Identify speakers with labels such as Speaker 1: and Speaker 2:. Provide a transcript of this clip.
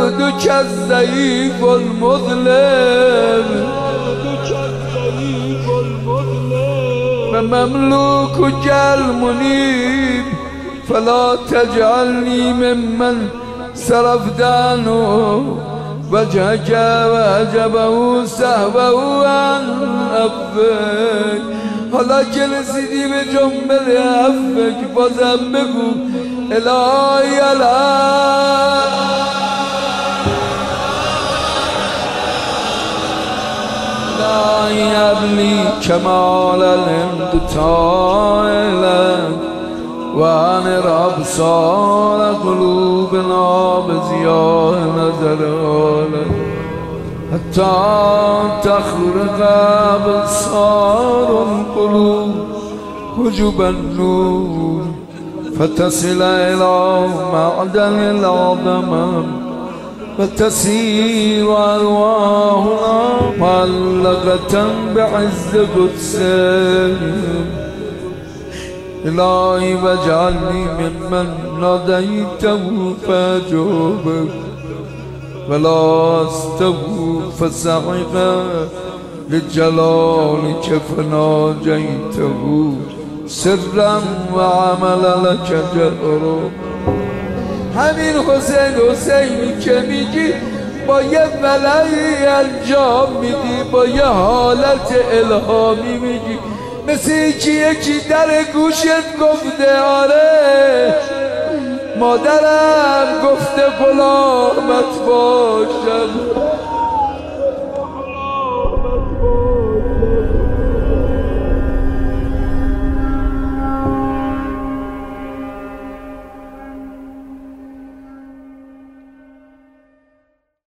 Speaker 1: عبدك الضعيف المظلم ومملوكك المنيب فلا تجعلني ممن صرفت عنه وجهك وعجبه سهوه عن عفوك. حالا که رسیدی به جنبل عفوک بازم بگو الهی الهی ابلی کمال الامتثال لك وانر ابصار قلوبنا بضیاء نظرك حتى تخرق أبصار القلوب حجب النور فتصل إلى معدن العظمة فتسير أرواحنا معلقة بعز قدسك. إلهي واجعلني ممن ناديته فأجوبك ولا استووا فسعق لجلالك فناجيته سرا وعمل لك جهرا. همین حسینی که میگی با یه ملعی انجام میدی، با یه حالت الهامی میگی، مثل یکی در گوشت گفته آره مادرم گفته غلامت باشم.